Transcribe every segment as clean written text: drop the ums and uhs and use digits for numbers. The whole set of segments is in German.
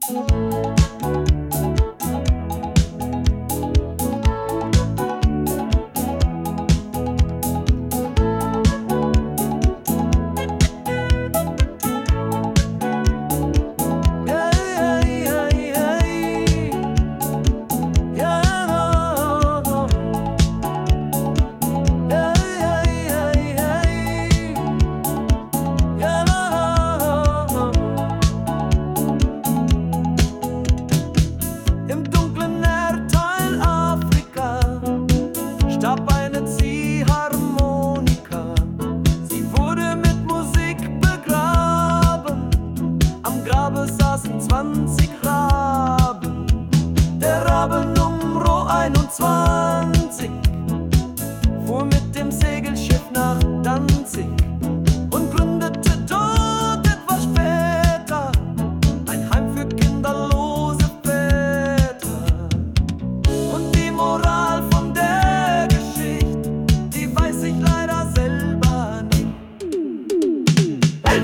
saßen 20 Raben. Der Rabe Nummer 21 fuhr mit dem Segelschiff nach Danzig und gründete dort etwas später ein Heim für kinderlose Väter. Und die Moral von der Geschichte, die weiß ich leider selber nicht. 11.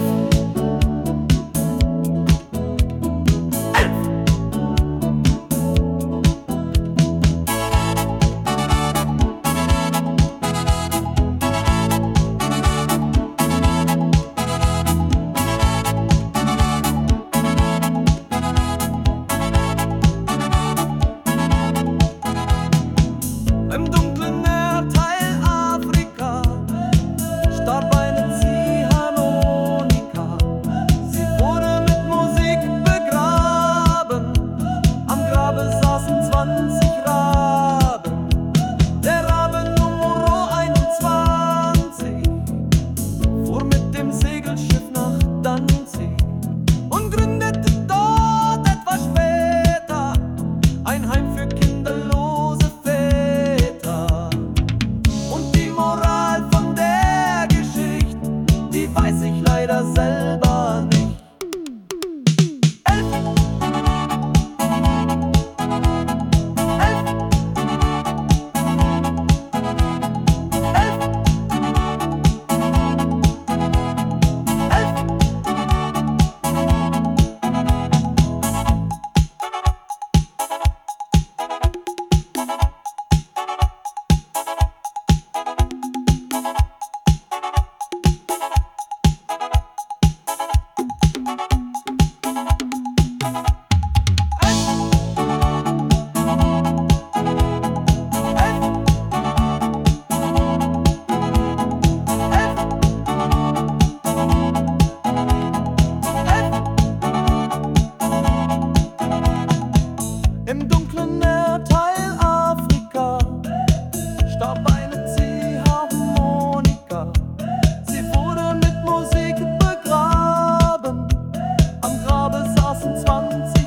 Im dunklen Erdteil Afrika starb eine Ziehharmonika. Sie wurde mit Musik begraben. Am Grabe saßen 20 Raben. Der Rabe Nummer 21 fuhr mit dem Segelschiff nach Danzig und gründete dort etwas später ein Heim für kinderlose Väter. Und die Moral von der Geschichte, die weiß ich leider selber nicht. 11. 11. 11. 11. Im dunklen Erdteil Afrika starb eine Ziehharmonika. Sie wurde mit Musik begraben. Am Grabe saßen 20